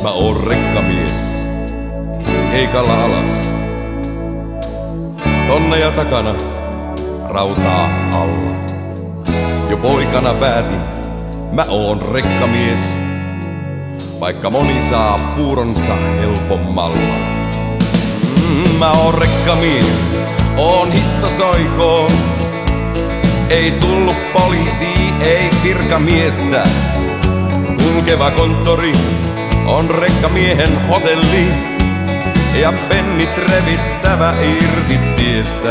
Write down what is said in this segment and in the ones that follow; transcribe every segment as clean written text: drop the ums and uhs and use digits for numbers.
Mä oon rekkamies, keikalla alas. Tonneja takana, rautaa alla. Jo poikana päätin, mä oon rekkamies, vaikka moni saa puuronsa helpommalla. Mä oon rekkamies, oon hitto soikoon. Ei tullut poliisi, ei virkamiestä. Kulkeva konttori on rekkamiehen hotelli ja pennit revittävä irti tiestä.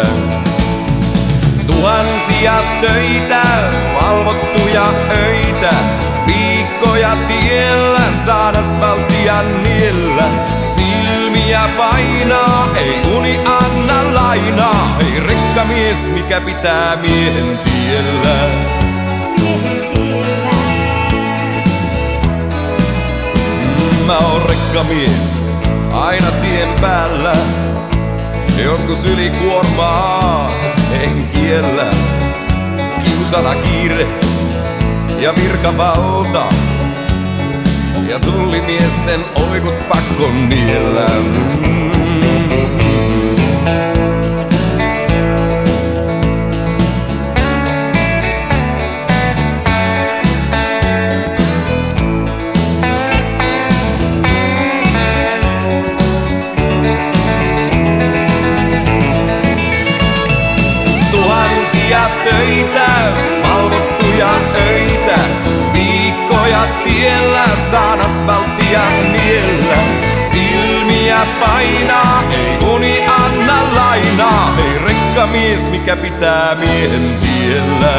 Tuhansia töitä, valvottuja öitä, viikkoja tiellä, saan asfalttia niellä. Silmiä painaa, ei uni anna lainaa, ei rekkamies, mikä pitää miehen tiellä. Mä oon rekkamies, aina tien päällä. Joskus ylikuormaa en kiellä. Kiusana kiire ja virkavalta. Ja tullimiesten oikut pakko niellä. Tuhansia töitä, valvottuja öitä, viikkoja tiellä, saan asfalttia niellä. Silmiä painaa, ei uni anna lainaa, ei rekkamies, mikä pitää miehen tiellä.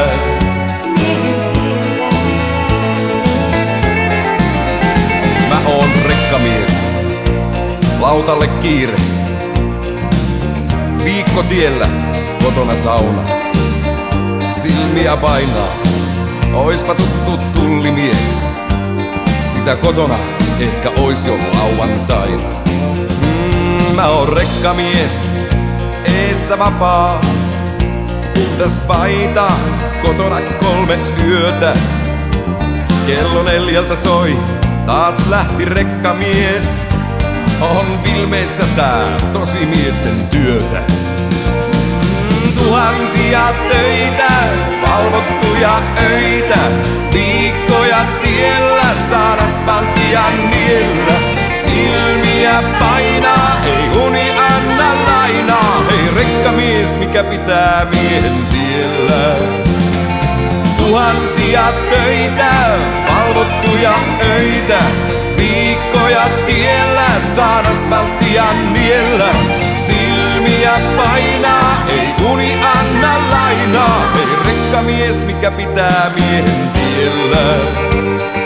Mä oon rekkamies, lautalle kiire, viikko tiellä, kotona sauna. Silmiä painaa, oispa tuttu tullimies. Sitä kotona ehkä ois jo lauantaina. Mä oon rekkamies, eessä vapaa. Puhdas paita, kotona 3 yötä. Kello 4 soi, taas lähti rekkamies. On Vilmeissä tää tosimiesten työtä. Tuhansia töitä, valvottuja öitä, viikkoja tiellä, saan asfalttia niellä. Silmiä painaa, ei uni anna lainaa, ei rekkamies, mikä pitää miehen tiellä. Tuhansia töitä, valvottuja öitä, viikkoja tiellä, saan asfalttia niellä. Silmiä painaa, ei uni anna lainaa, ei rekkamies, mikä pitää miehen tiellä.